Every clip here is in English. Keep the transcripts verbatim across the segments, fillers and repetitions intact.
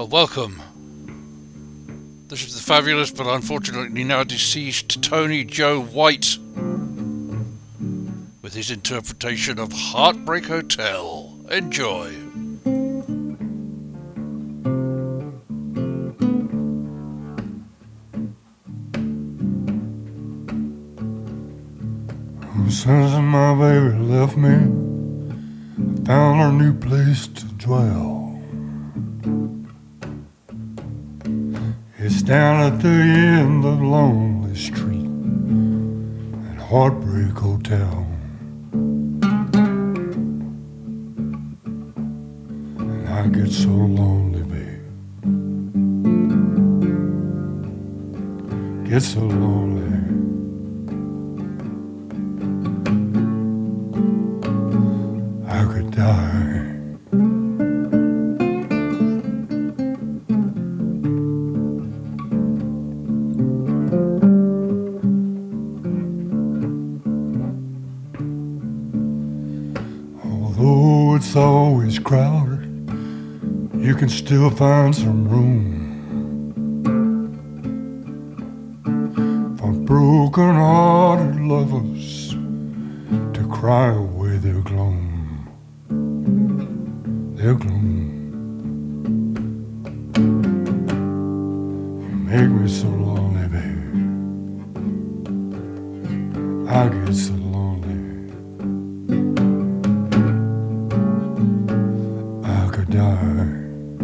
Well, welcome. This is the fabulous but unfortunately now deceased Tony Joe White with his interpretation of Heartbreak Hotel. Enjoy. Since my baby left me, I found a new place to dwell. It's down at the end of Lonely Street at Heartbreak Hotel. And I get so lonely, babe. Get so lonely. I could die. Although it's always crowded, you can still find some room for broken-hearted lovers to cry away their gloom. Their gloom. You make me so lonely, baby. I get so lonely. I could die.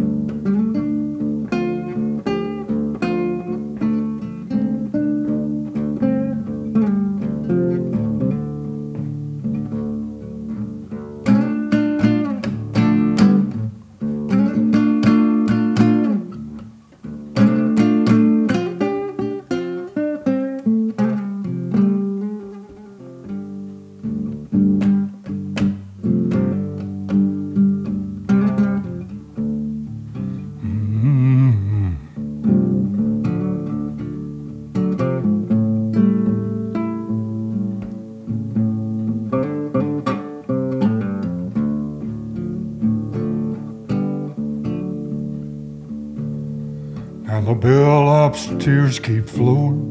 And the bellhop's tears keep flowing.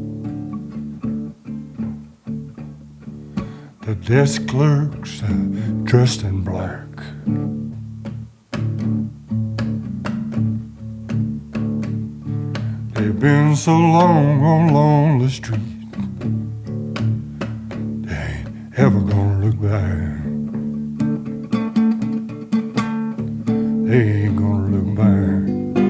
The desk clerks uh, dressed in black. They've been so long on Lonely Street, they ain't ever gonna look back. They ain't gonna look back.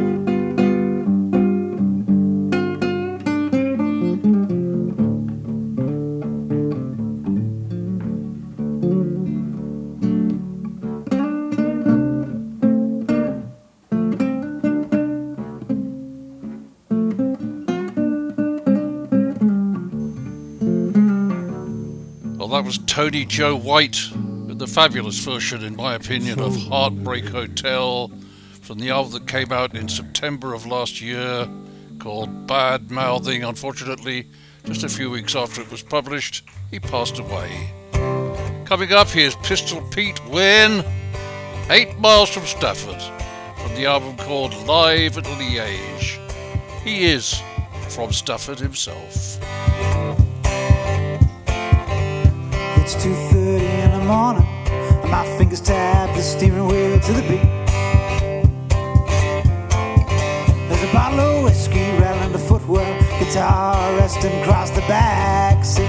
That was Tony Joe White with the fabulous version, in my opinion, of Heartbreak Hotel from the album that came out in September of last year called Bad Mouthing. Unfortunately, just a few weeks after it was published, he passed away. Coming up, here's Pistol Pete When, Eight Miles from Stafford, from the album called Live at Liège. He is from Stafford himself. It's two thirty in the morning, and my fingers tap the steering wheel to the beat. There's a bottle of whiskey rattling the footwell, guitar resting across the back seat.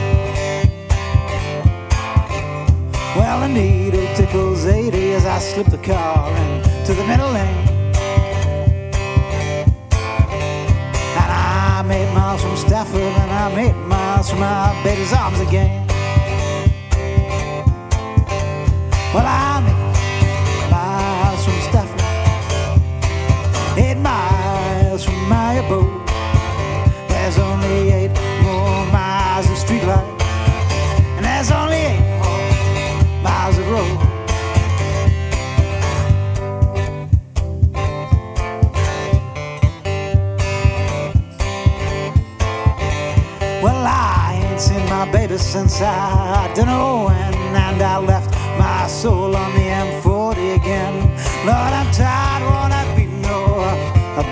Well, the needle tickles eighty as I slip the car into the middle lane. And I'm eight miles from Stafford, and I'm eight miles from my baby's arms again. Well, I'm eight miles from Stafford, eight miles from my abode. There's only eight more miles of streetlight, and there's only eight more miles of road. Well, I ain't seen my baby since I don't know when, and I left my soul on the M forty again. Lord, I'm tired, won't I be no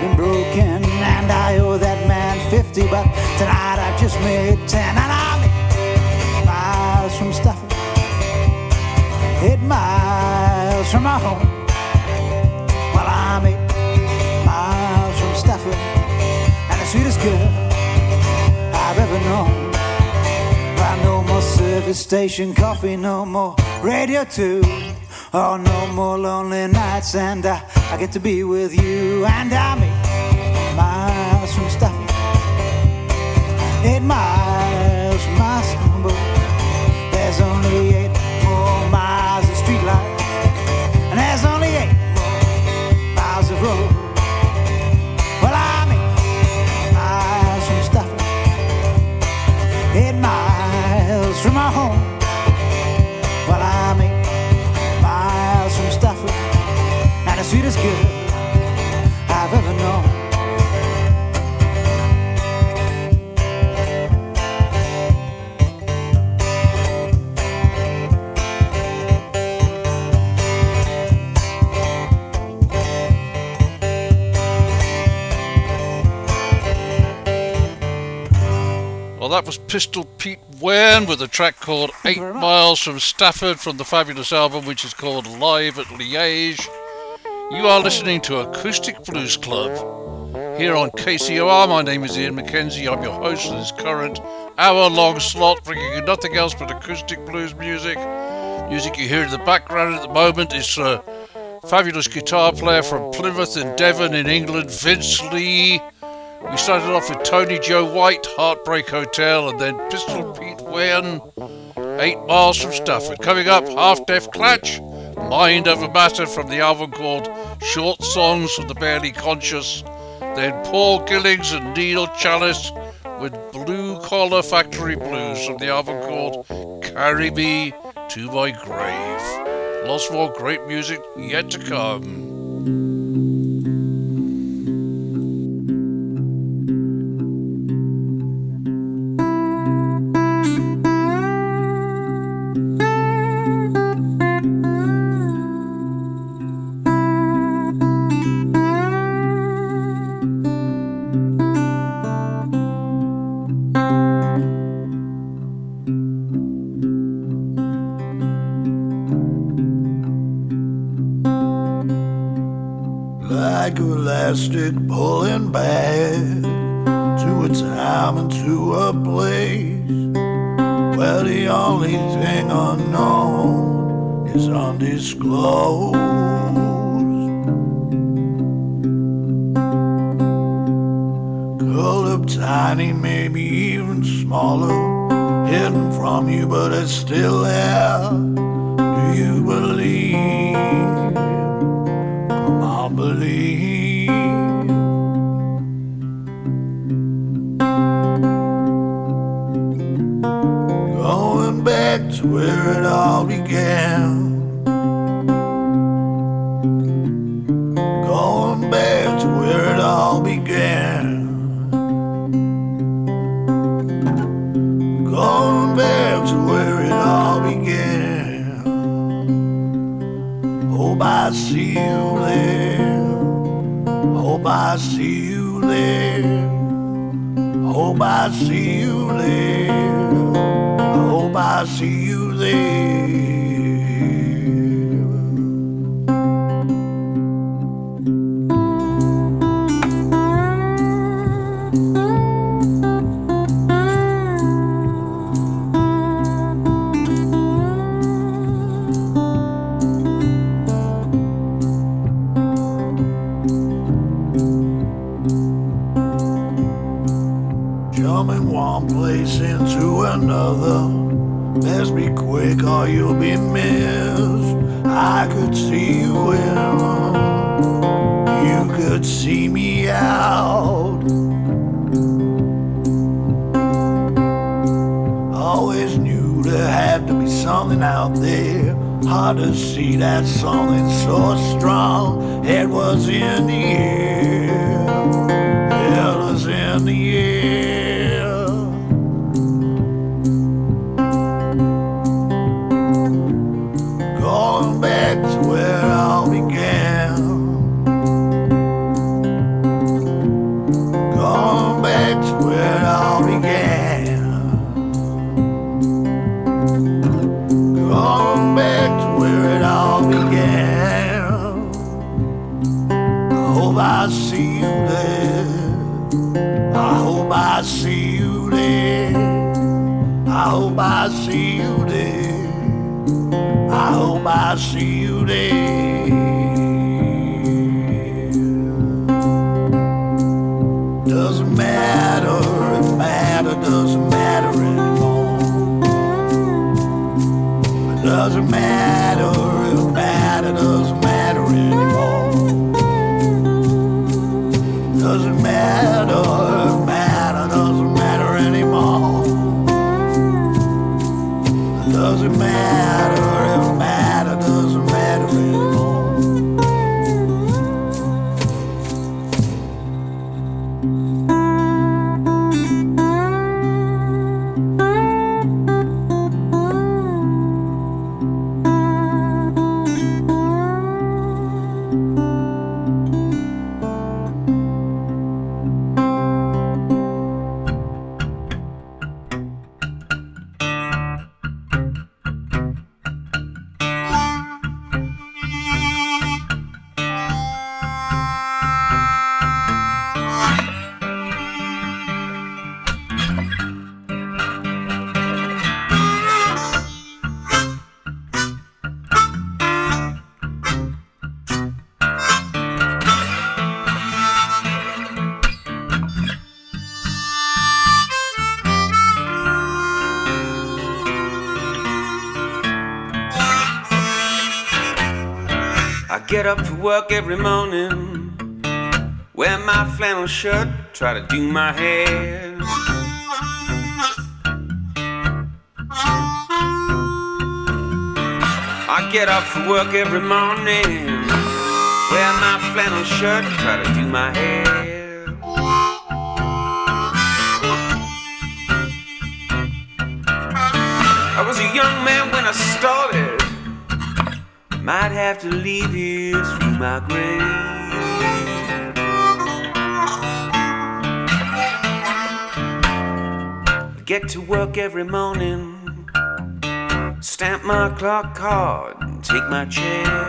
broken, and I owe that man fifty, but tonight I've just made ten, and I'm eight miles from Stafford, eight miles from my home. Well, I'm eight miles from Stafford, and the sweetest girl I've ever known. Well, no more service station coffee, no more radio too. Oh, no more lonely nights, and I, I get to be with you. And I'm eight miles from Stafford, eight miles from my stumble. There's only eight more miles of street light, and there's only eight more miles of road. Well, I'm eight miles from Stafford, eight miles from my home. Well, I'm eight miles from Stafford, and the sweetest girl I've ever known. Well, that was Pistol Pete Wern with a track called Eight Miles from Stafford from the fabulous album which is called Live at Liège. You are listening to Acoustic Blues Club here on K C O R. My name is Ian McKenzie. I'm your host for this current hour-long slot, bringing you nothing else but acoustic blues music. Music you hear in the background at the moment is a fabulous guitar player from Plymouth in Devon in England, Vince Lee. We started off with Tony Joe White, Heartbreak Hotel, and then Pistol Pete Wern, Eight Miles from Stafford. Coming up, Half Deaf Clatch, Mind Over Matter from the album called Short Songs for the Barely Conscious. Then Paul Gillings and Neil Chalice with Blue Collar Factory Blues from the album called Carry Me to My Grave. Lots more great music yet to come. Like elastic pulling back to a time and to a place where the only thing unknown is undisclosed. Curled up tiny, maybe even smaller, hidden from you, but it's still there. Do you believe? Come on, believe. Going back to where it all began. Going back to where it all began. Going back to where it all began. Hope I see you there. Hope I see you there. Hope I see you there. Hope I see you there. Jumping one place into another. Best be quick or you'll be missed. I could see you in, you could see me out. Always knew there had to be something out there. Hard to see that something so strong. It was in the air. It was in the air. Going back to where it all began. I see you there. I hope I see you there. I hope I see you there. I hope I see you there. Doesn't matter if matter doesn't matter anymore. It doesn't matter if matter doesn't matter anymore. Doesn't matter if matter doesn't matter anymore. It doesn't matter if matter doesn't matter anymore. Get up for work every morning, wear my flannel shirt, try to do my hair. I get up for work every morning, wear my flannel shirt, try to do my hair. I was a young man when I started, might have to leave here through my grave. Get to work every morning, stamp my clock card and take my chair.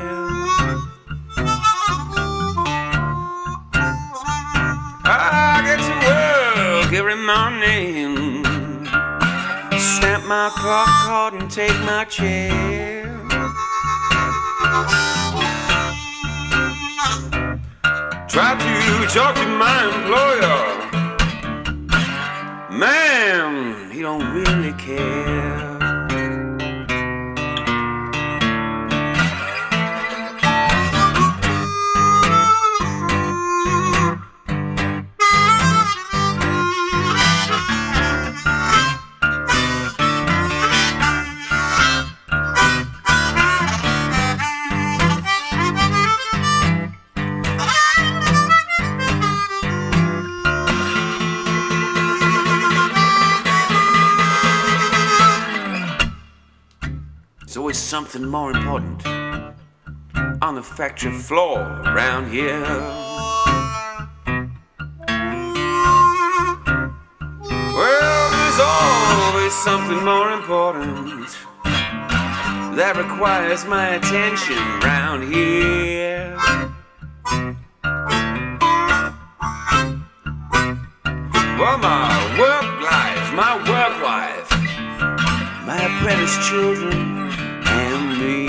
I get to work every morning, stamp my clock card and take my chair. Try to talk to my employer, man, he don't really care. Something more important on the factory floor around here. Well, there's always something more important that requires my attention around here. Well, my work life, my work wife, my apprentice children, and me.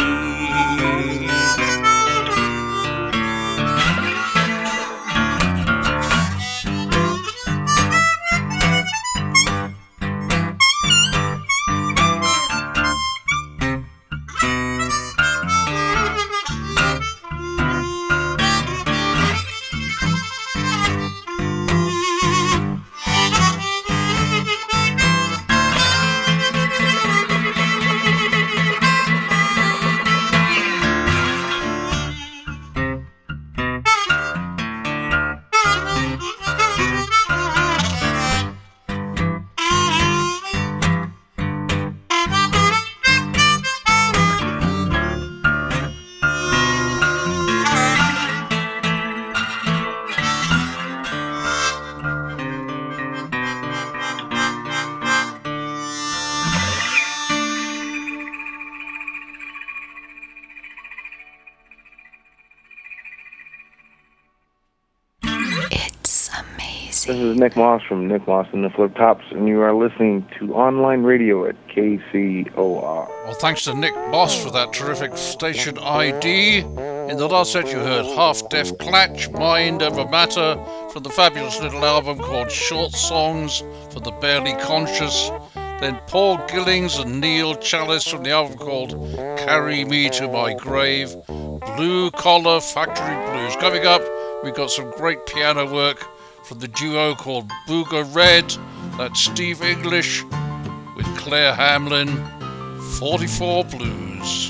This is Nick Moss from Nick Moss and the Flip Tops, and you are listening to online radio at K C O R. Well, thanks to Nick Moss for that terrific station I D. In the last set you heard Half Deaf Clatch, Mind Over Matter, from the fabulous little album called Short Songs for the Barely Conscious. Then Paul Gillings and Neil Chalice from the album called Carry Me to My Grave. Blue Collar Factory Blues. Coming up, we've got some great piano work from the duo called Booger Red. That's Steve English with Claire Hamlin. forty-four Blues.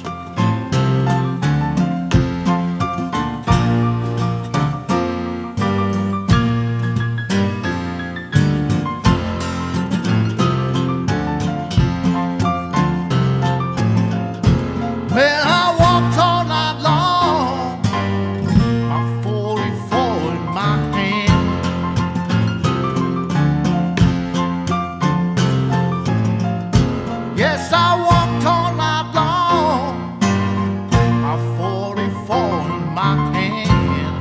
Well, I walked all night long, my forty-four in my hand. Yes, I walked all night long, my forty-four in my hand.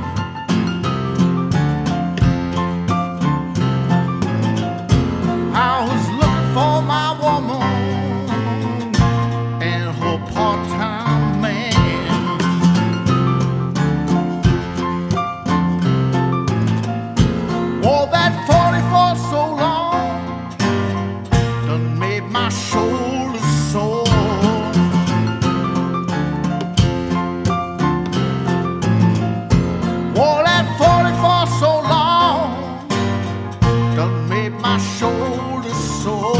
I was looking for my woman and her part-time man. Oh, that forty-four so long done made my shoulder sore. Oh, that forty-four so long done made my shoulder sore.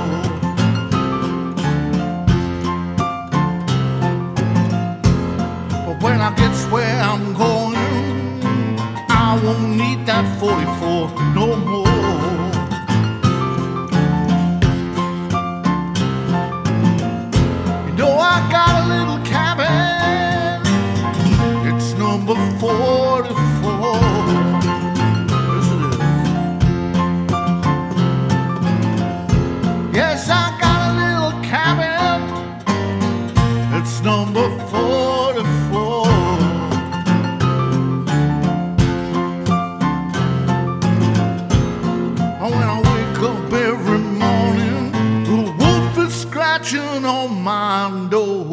But when I get where I'm going, I won't need that forty-four no more. You know I got a little cabin, it's number forty-four. Yes, it is. Yes, I got a little cabin, it's number forty-four. And when I wake up every morning, the wolf is scratching on my door.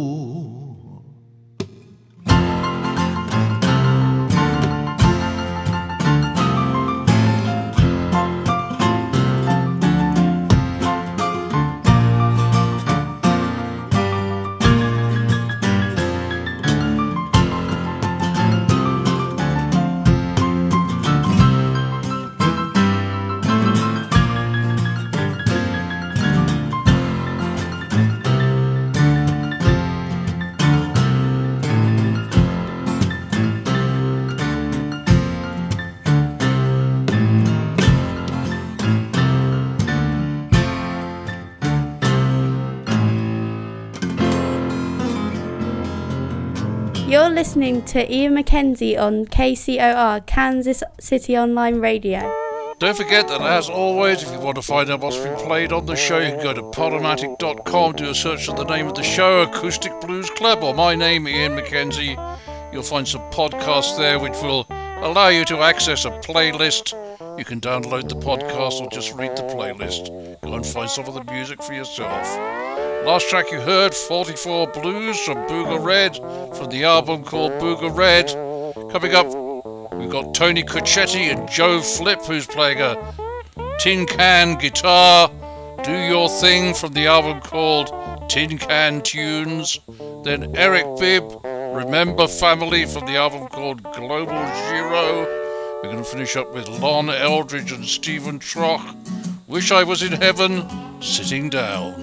You're listening to Ian McKenzie on K C O R, Kansas City Online Radio. Don't forget that, as always, if you want to find out what's been played on the show, you can go to podomatic dot com, do a search for the name of the show, Acoustic Blues Club, or my name, Ian McKenzie. You'll find some podcasts there which will allow you to access a playlist. You can download the podcast or just read the playlist. Go and find some of the music for yourself. Last track you heard, forty-four Blues from Booger Red, from the album called Booger Red. Coming up, we've got Tony Cocchetti and Joe Flip, who's playing a tin can guitar. Do Your Thing from the album called Tin Can Tunes. Then Eric Bibb, Remember Family from the album called Global Zero. We're going to finish up with Lon Eldridge and Stephen Troch. Wish I Was in Heaven, Sitting Down.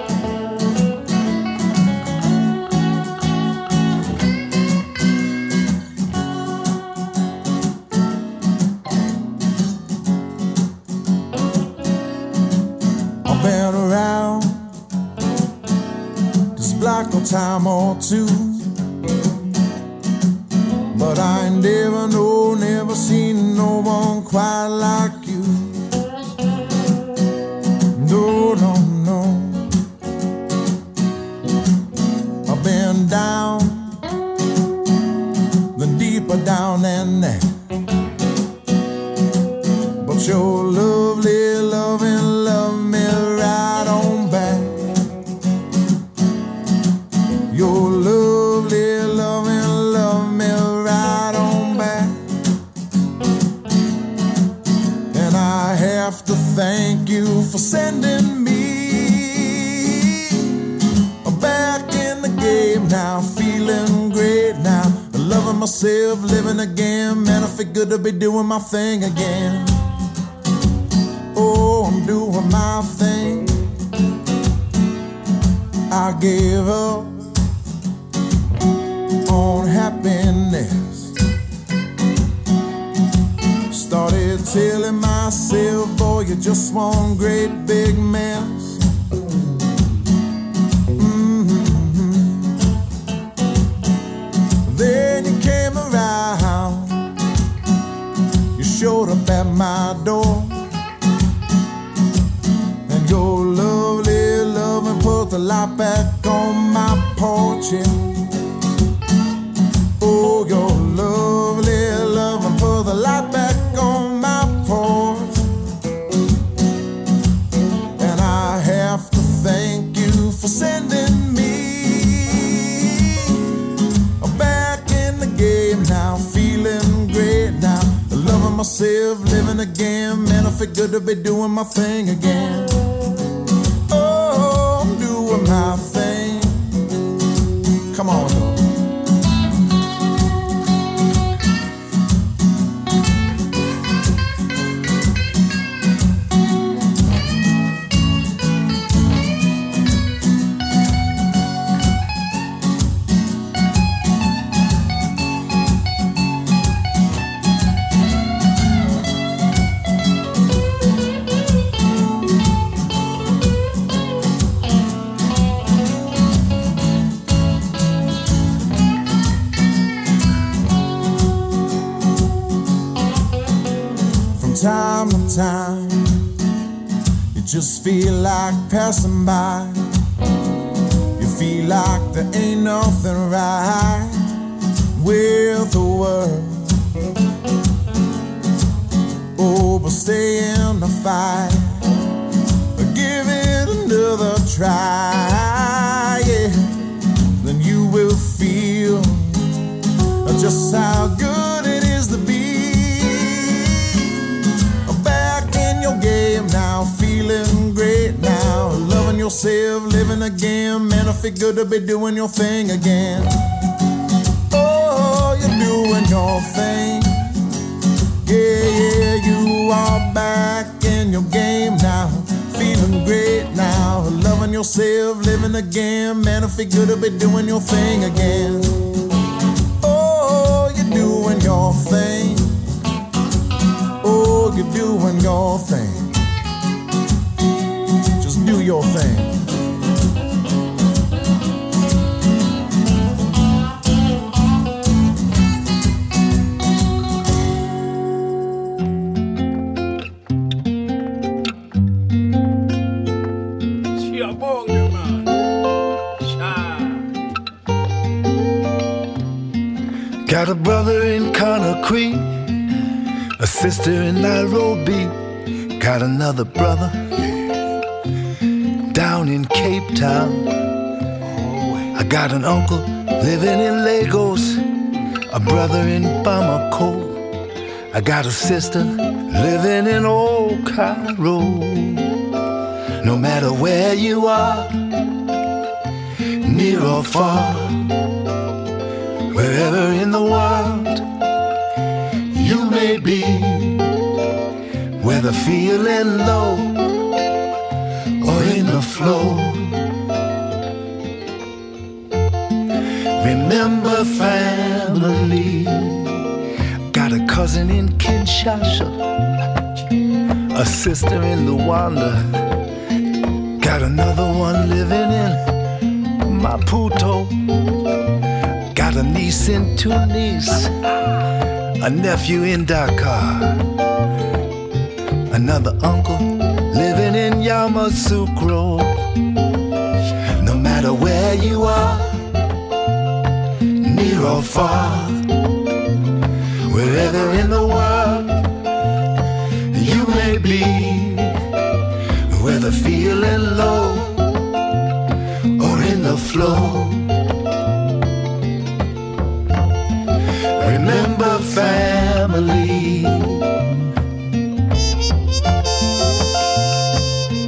I've been around this block a time or two, but I ain't never know, never seen no one quite like you. No, no, no. I've been down, then deeper down than that. for sending me back in the game now, feeling great now, loving myself, living again. Man, I feel good to be doing my thing again. Oh, I'm doing my thing. I gave up on happiness. Started telling myself, boy, you're just one great big mess. Mm-hmm. Then you came around, you showed up at my door, and your lovely loving put the light back on my porch. Yeah. Oh, your lovely loving put the light back on my porch. And I have to thank you for sending me back in the game now, feeling great now, loving myself, living again. Man, I feel good to be doing my thing again. Oh, I'm doing my thing. Come on, though. Time to time, you just feel like passing by. You feel like there ain't nothing right with the world. Oh, but stay in the fight, give it another try, yeah. Then you will feel just how good it is to be game now, feeling great now, loving yourself, living again. Man, I feel good to be doing your thing again. Oh, you're doing your thing. Yeah, yeah, you are back in your game now, feeling great now, loving yourself, living again. Man, I feel good to be doing your thing again. Oh, you're doing your thing. Oh, you're doing your thing. Just do your thing. Got a brother in Conakry, a sister in Nairobi, got another brother down in Cape Town. I got an uncle living in Lagos, a brother in Bamako. I got a sister living in old Cairo. No matter where you are, near or far, wherever in the world you may be, whether feeling low or in the flow, remember family. Got a cousin in Kinshasa, a sister in Luanda, got another one living in Maputo, got a niece in Tunis, a nephew in Dakar, another uncle living in Yamoussoukro. No matter where you are, near or far, wherever in the world you may be, whether feeling low or in the flow, remember family.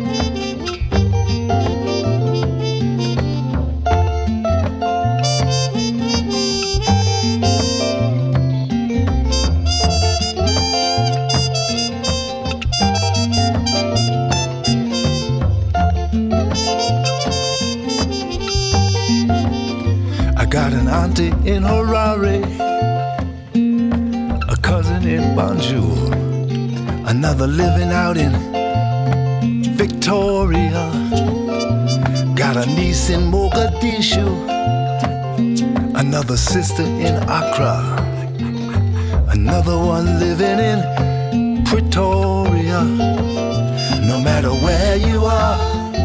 cousin in Banjul, another living out in Victoria, got a niece in Mogadishu, another sister in Accra, another one living in Pretoria. No matter where you are,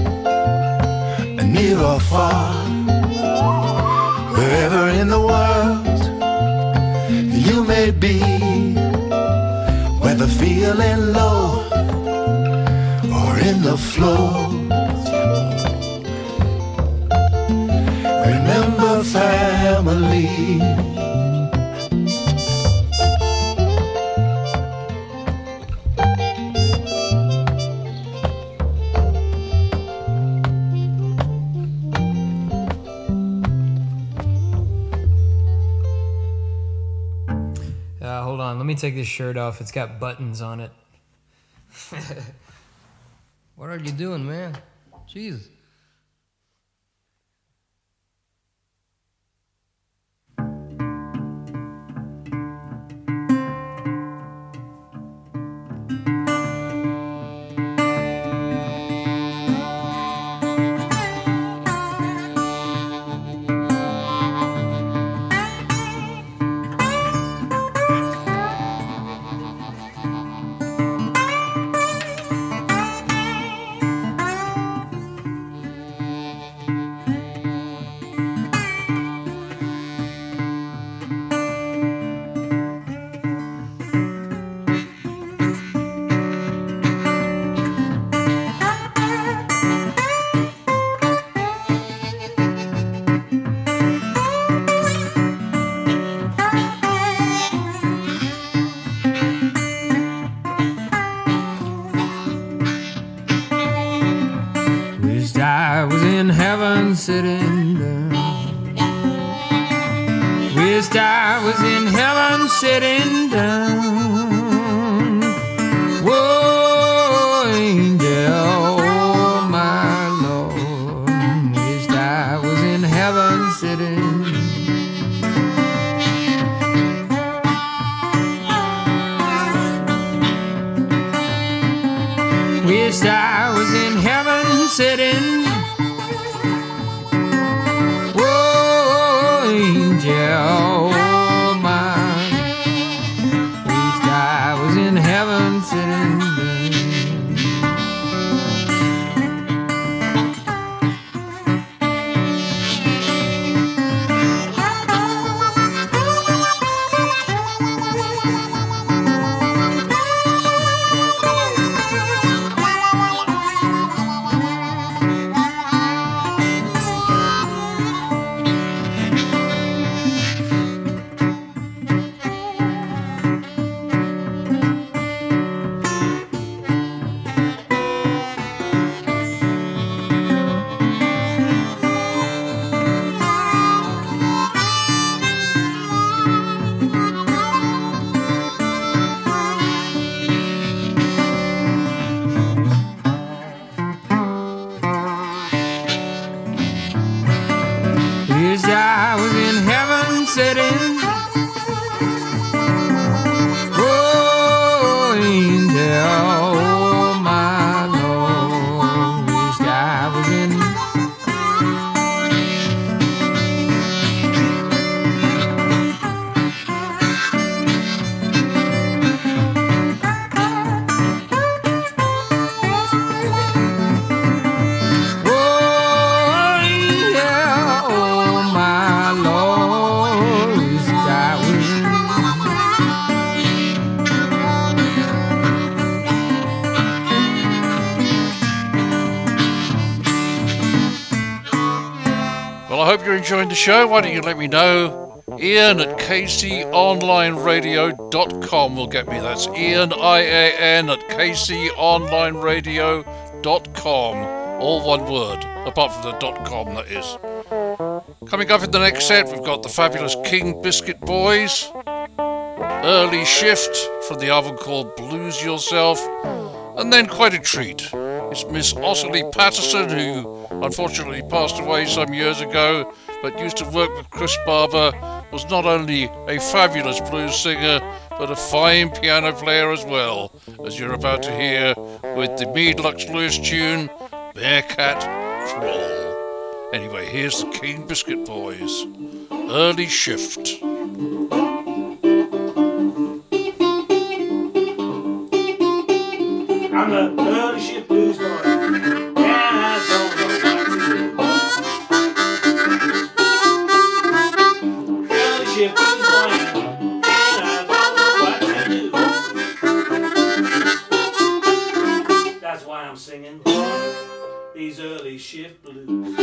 near or far, wherever in the world you may be, whether feeling low or in the flow, remember family. Let me take this shirt off. It's got buttons on it. What are you doing, man? Jesus. Sitting down. Wished I was in heaven sitting down. Whoa, angel, oh my Lord. Wished I was in heaven sitting. Wished I was in heaven sitting. Oh my, wished I was in heaven sitting Enjoying the show, why don't you let me know? Ian at k c online radio dot com will get me. That's Ian, I A N, at k c online radio dot com. All one word, apart from the .com, that is. Coming up in the next set, we've got the fabulous King Biscuit Boys, Early Shift from the album called Blues Yourself, and then quite a treat. It's Miss Ottilie Patterson, who unfortunately passed away some years ago, but used to work with Chris Barber, was not only a fabulous blues singer, but a fine piano player as well, as you're about to hear with the Mead Lux Lewis tune, Bearcat Crawl. Anyway, here's the Keen Biscuit Boys, Early Shift. I'm the early shift blues boy, and I don't know what to do. Early shift blues boy, and I don't know what to do. That's why I'm singing these early shift blues.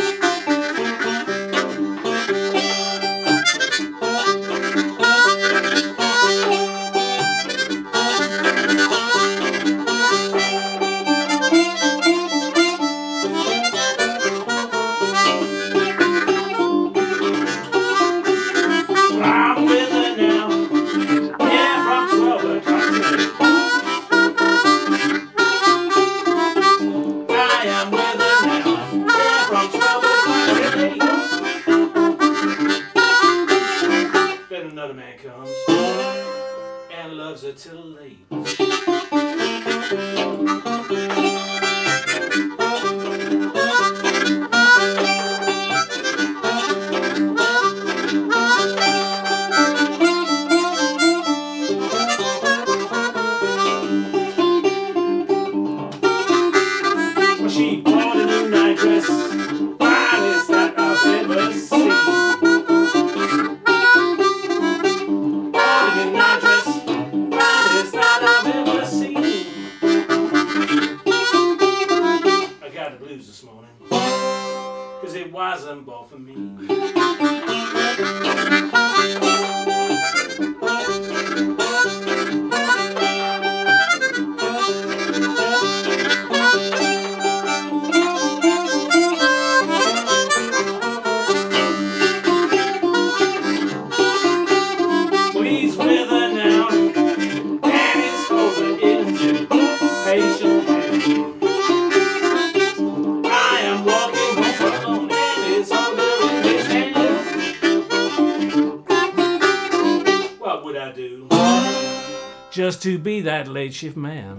Till late. Well, she bought a new night dress, finest that I've ever seen. Bought a new night dress, that I've ever seen. I got the blues this morning, cause it wasn't bought for me. Please with her now. I am walking home alone and it's under his hand. What would I do just to be that late shift man?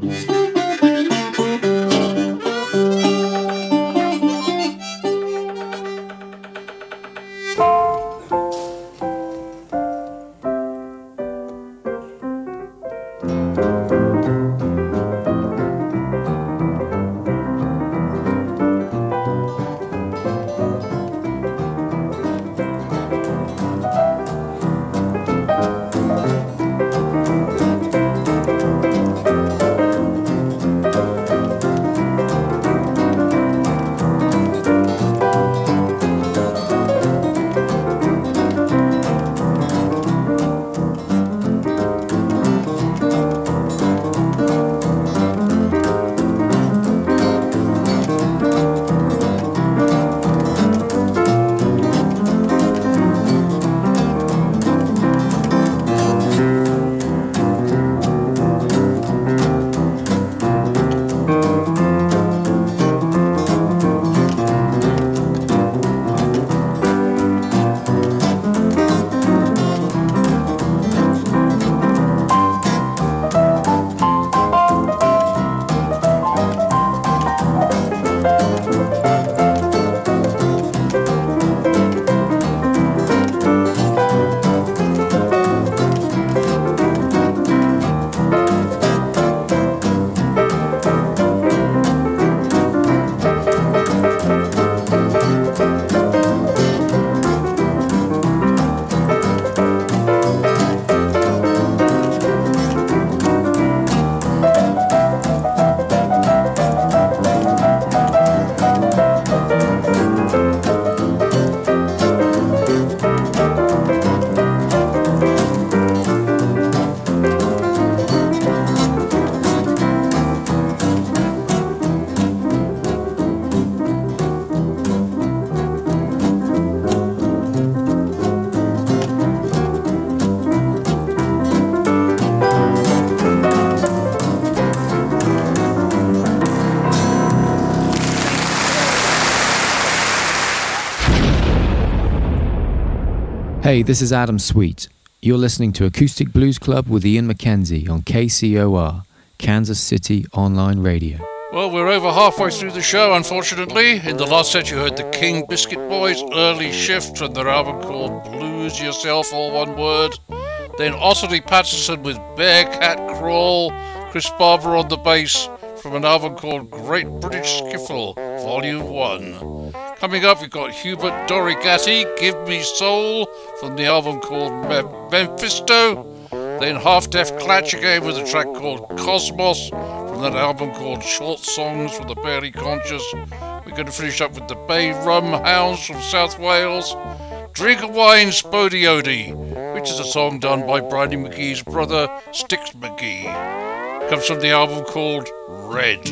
Hey, this is Adam Sweet. You're listening to Acoustic Blues Club with Ian McKenzie on K C O R, Kansas City Online Radio. Well, we're over halfway through the show, unfortunately. In the last set you heard the King Biscuit Boys' Early Shift from their album called Blues Yourself, all one word. Then Otterly Patterson with Bearcat Crawl, Chris Barber on the bass from an album called Great British Skiffle, Volume one. Coming up, we've got Hubert Dorigatti, Give Me Soul, from the album called Memphisto. Then Half Deaf Clatch again with a track called Cosmos from that album called Short Songs for the Barely Conscious. We're going to finish up with the Bay Rum Hounds from South Wales. Drink a Wine Spodiodi, which is a song done by Bridie McGee's brother, Styx McGee. Comes from the album called Red.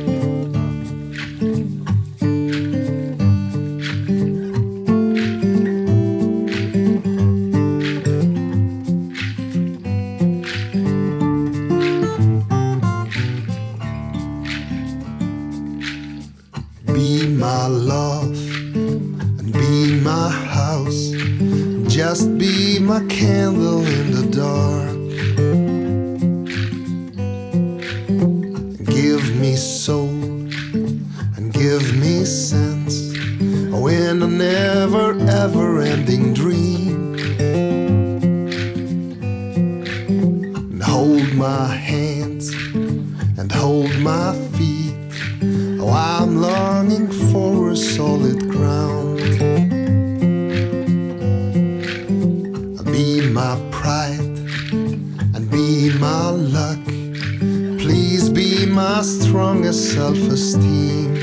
Be my love and be my house. Just be my candle in the dark. Give me soul and give me sense. Oh, in a never ever ending dream. And hold my hands and hold my feet. Oh, I'm longing for a solid ground. Be my pride and be my luck. Please be my strongest self-esteem.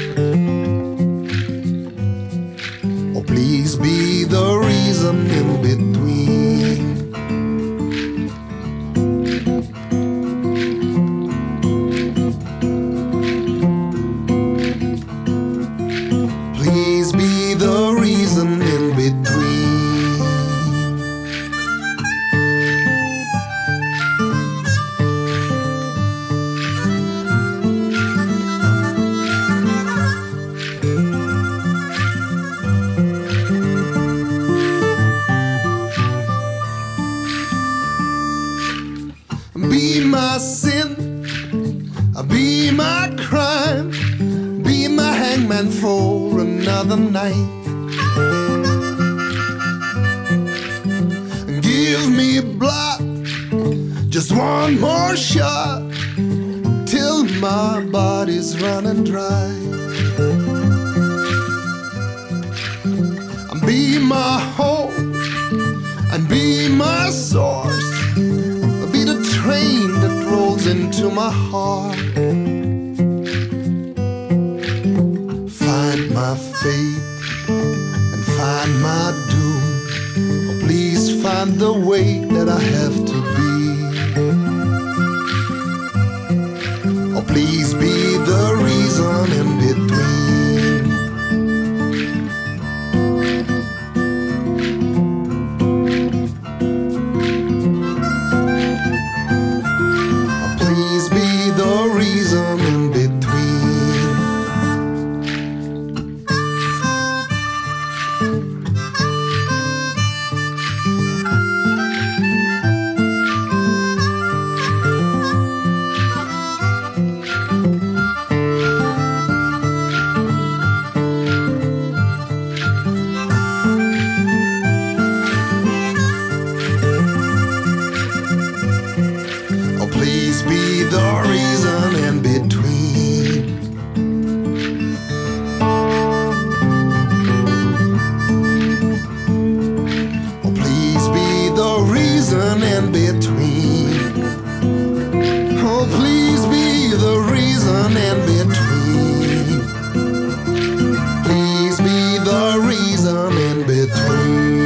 Oh, please be the reason in between. Please be the reason in between. Be my sin, be my crime, be my hangman for another night. Give me blood, just one more shot, till my body's running dry. Be my hope and be my source. Be the train that rolls into my heart. Find my fate and find my doom. Oh, please find the way that I have to be. Oh, please be the reason in between. The reason in between. Oh, please be the reason in between. Oh, please be the reason in between. Oh, please be the reason in between. Please be the reason in between.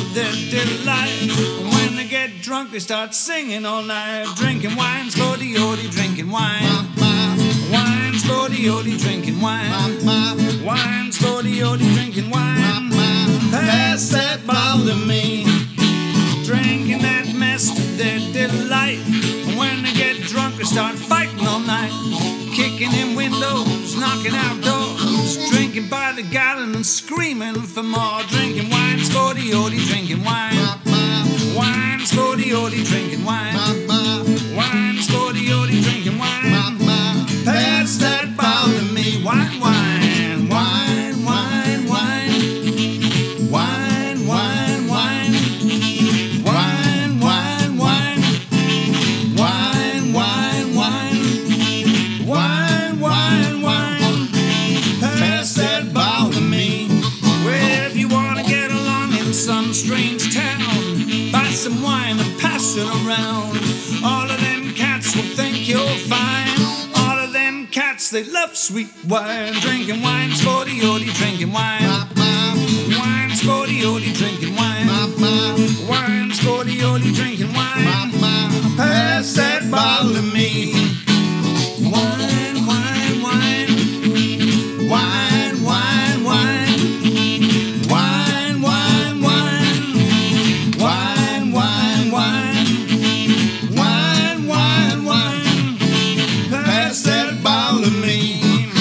their delight. And when they get drunk, they start singing all night. Drinking wine, sporty odie, drinking wine. Wine, sporty odie, drinking wine. Wine, sporty odie, drinking wine. Pass that bottle to me. Drinking that mess to their delight. And when they get drunk, they start fighting all night. Kicking in windows, knocking out doors. Drinking by the gallon and screaming for more. Drinking wine, sporty odie, drinking wine. Wine, sporty odie, drinking wine. Wine, sporty odie, drinking wine. Pass that bottle to me. Wine, wine, wine, wine, wine. Wine, wine, wine. Wine, wine, wine. Wine, wine, wine. Wine, wine, wine. Pass that bottle to me. Well, if you wanna get along in some strange town, buy some wine and pass it around. All of them cats will think you're fine. All of them cats, they love sweet wine. Drinking wine, sporty odie, drinking wine. Wine, sporty odie, drinking wine. Wine, sporty odie, drinking wine. Pass that bottle to me. Wine, wine, wine. Wine, wine, wine. Wine, wine, wine. Wine, wine, wine. Wine, wine, wine. Pass that bottle to me.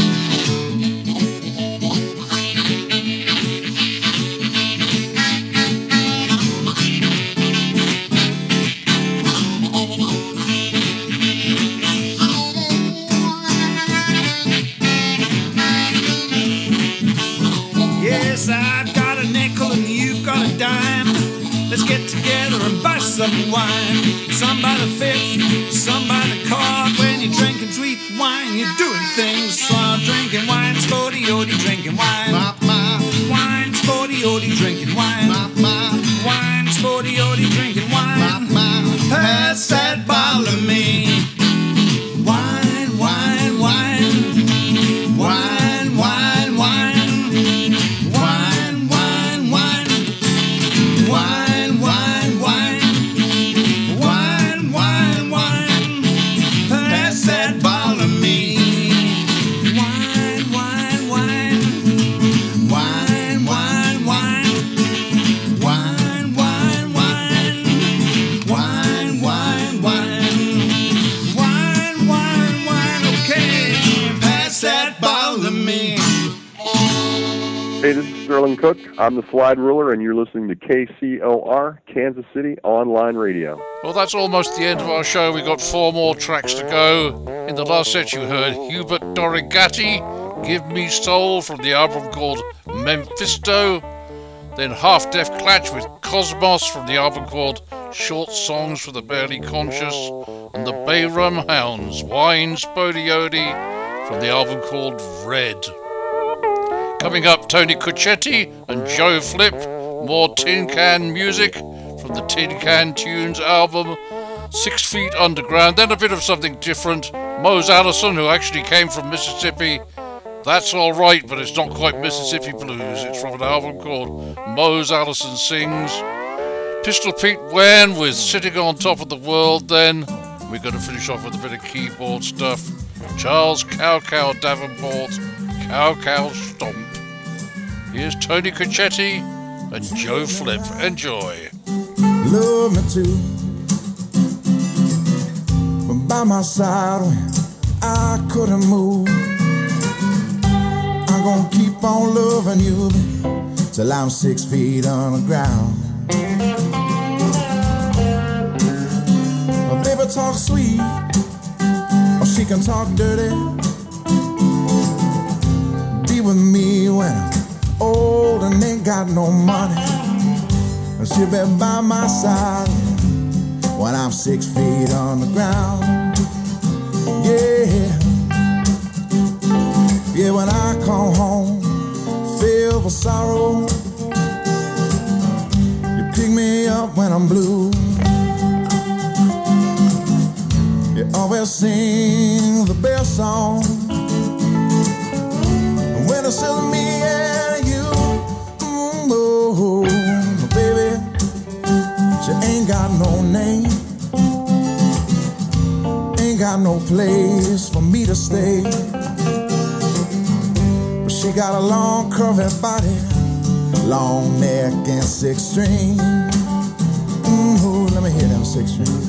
Yes, I've got a nickel and you've got a dime. Let's get together and buy some wine. Some by the fifth, some by the quart. When you're drinking sweet wine, you're doing things smart. Drinking wine, sporty odie, drinking wine. Wine, sporty odie, drinking wine. Wine, sporty odie, drinking wine. Pass that bottle to me. Wine, wine, wine. Wine, wine, wine. Wine, wine, wine. Wine, wine, wine. Wine, wine, wine. Pass that bottle to me. Wine, wine, wine. Wine, wine, wine. Wine, wine, wine. Wine, wine, wine. Wine, wine, wine. Okay, pass that bottle to me. Hey, this is Sterling Cook. I'm the Slide Ruler, and you're listening to K C O R, Kansas City Online Radio. Well, that's almost the end of our show. We've got four more tracks to go. In the last set, you heard Hubert Dorigatti, Give Me Soul, from the album called Memphisto. Then Half Deaf Clatch with Cosmos, from the album called Short Songs for the Barely Conscious. And the Bayrum Hounds, Wine Spodiodi, from the album called Red. Coming up, Tony Cuccetti and Joe Flip, more Tin Can music from the Tin Can Tunes album, Six Feet Underground, then a bit of something different. Mose Allison, who actually came from Mississippi. That's all right, but it's not quite Mississippi blues. It's from an album called Mose Allison Sings. Pistol Pete Wen with Sitting on Top of the World. Then we're going to finish off with a bit of keyboard stuff. Charles Cow Cow Davenport, Cow Cow Stomp. Here's Tony Cuccetti and Joe Flip. Enjoy. Love me too, but by my side when I couldn't move. I'm gonna keep on loving you till I'm six feet on the ground. My baby talk sweet, or she can talk dirty. Be with me when I'm old and ain't got no money. She'll be by my side when I'm six feet on the ground. Yeah, yeah, when I come home, filled with sorrow, you pick me up when I'm blue. You always sing the best song when it's just me and you. Mm, oh, baby, place for me to stay. But she got a long curvy body, long neck and six string. Mm-hmm, let me hear them six string.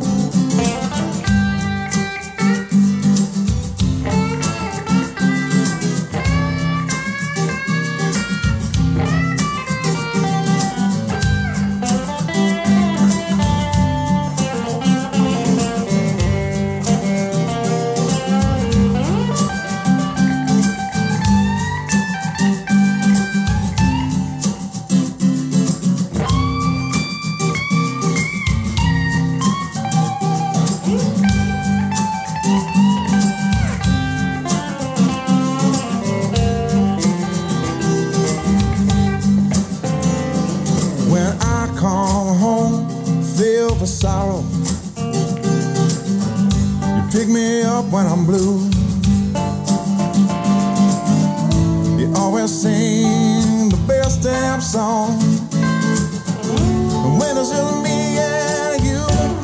When I'm blue, you always sing the best damn song. When it's just me and you,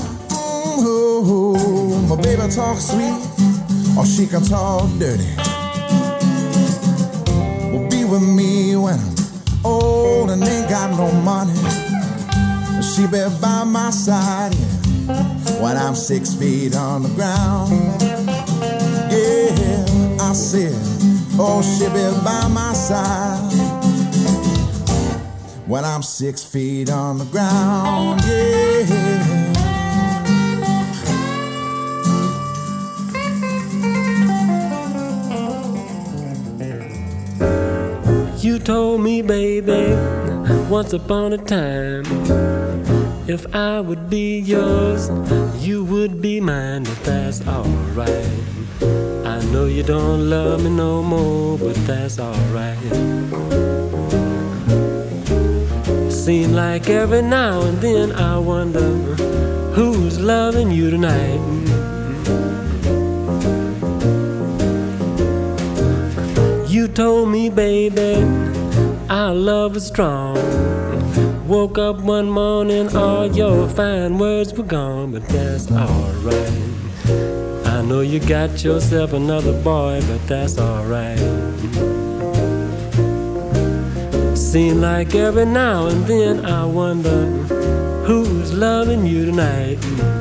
mm-hmm, my baby talks sweet, or she can talk dirty. Well, be with me when I'm old and ain't got no money. She be by my side, yeah, when I'm six feet on the ground. Yeah, I said, oh, she be by my side when I'm six feet on the ground. Yeah. You told me, baby, once upon a time, if I would be yours, you would be mine, but that's alright. I know you don't love me no more, but that's alright. Seems like every now and then I wonder who's loving you tonight. You told me, baby, our love is strong. Woke up one morning, all your fine words were gone, but that's alright. I know you got yourself another boy, but that's alright. Seems like every now and then I wonder who's loving you tonight.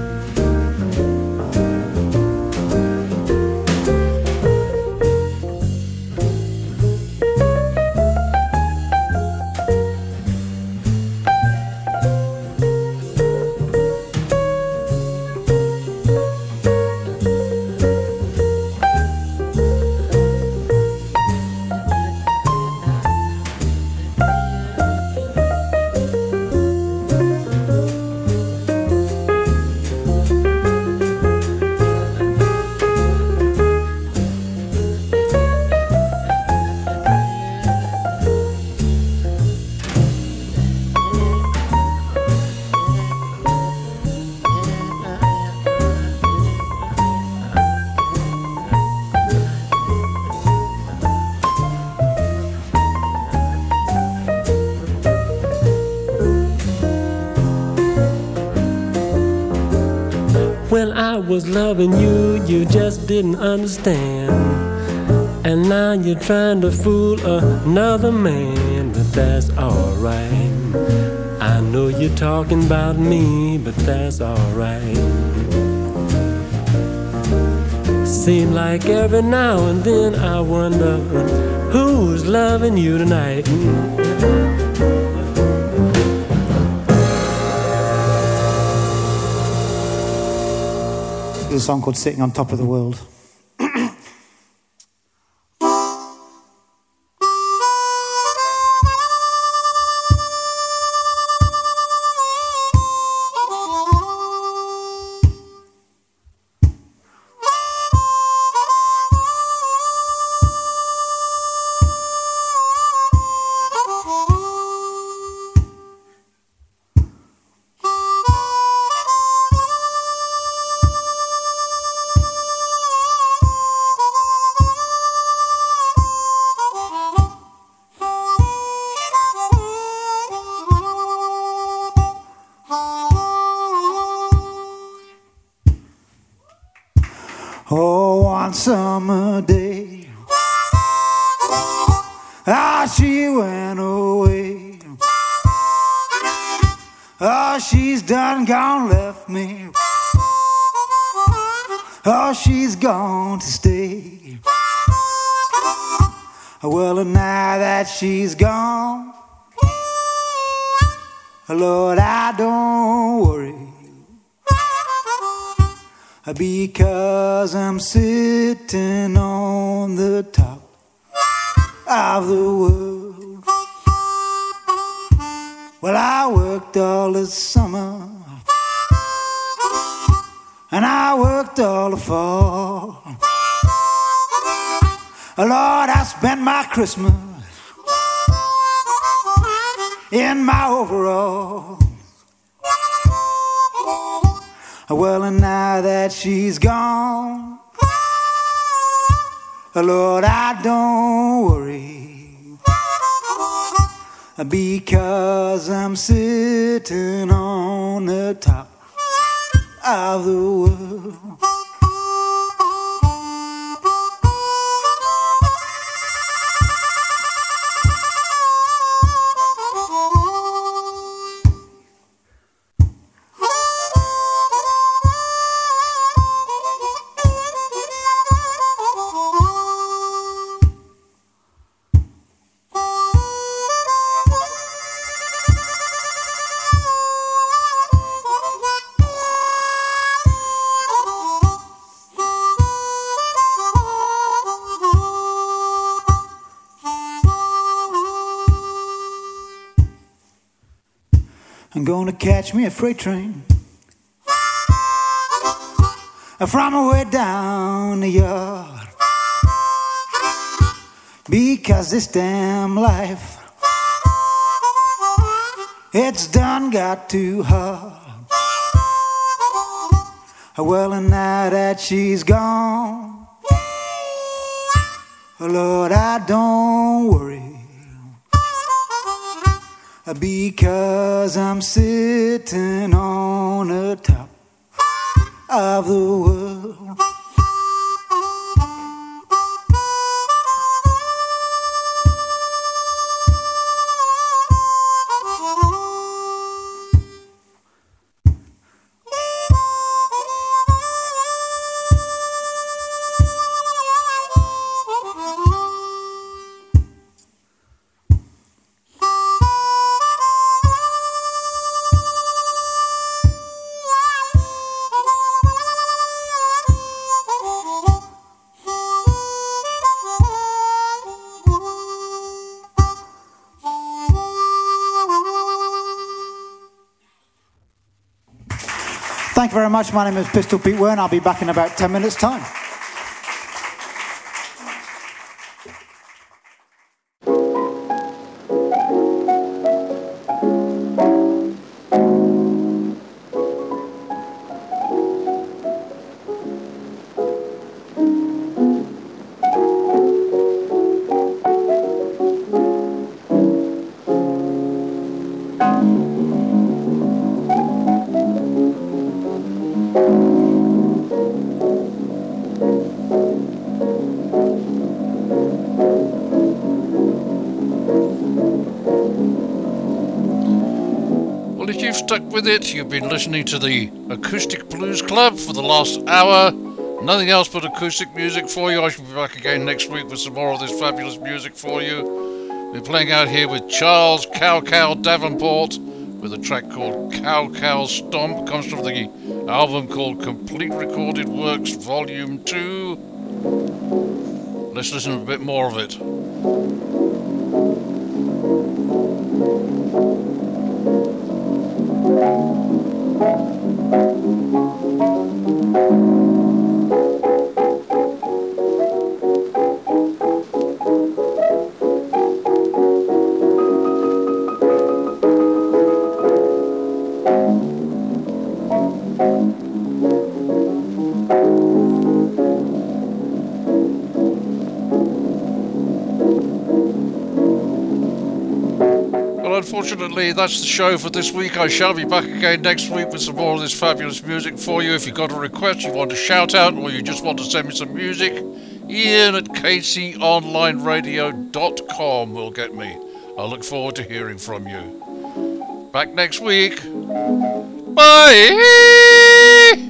When I was loving you, you just didn't understand. And now you're trying to fool another man, but that's alright. I know you're talking about me, but that's alright. Seems like every now and then I wonder who's loving you tonight. There's a song called Sitting on Top of the World. one summer day. Ah, she went away. Oh, she's done gone, left me. Oh, she's gone to stay. Well, and now that she's gone, Lord, I don't worry, because I'm sitting on the top of the world. Well, I worked all the summer, and I worked all the fall. Lord, I spent my Christmas in my overalls. Well, and now that she's gone, Lord, I don't worry, because I'm sitting on the top of the world. I'm gonna catch me a freight train from way down the yard, because this damn life, it's done got too hard. Well, and now that she's gone, Lord, I don't worry, because I'm sitting on the top of the world. Thank you very much. My name is Pistol Pete Wern. I'll be back in about ten minutes' time. Stuck with it. You've been listening to the Acoustic Blues Club for the last hour. Nothing else but acoustic music for you. I shall be back again next week with some more of this fabulous music for you. We're playing out here with Charles Cow Cow Davenport with a track called Cow Cow Stomp. Comes from the album called Complete Recorded Works Volume two. Let's listen to a bit more of it. unfortunately, that's the show for this week. I shall be back again next week with some more of this fabulous music for you. If you've got a request, you want to shout out, or you just want to send me some music, Ian at k c online radio dot com will get me. I look forward to hearing from you. Back next week. Bye!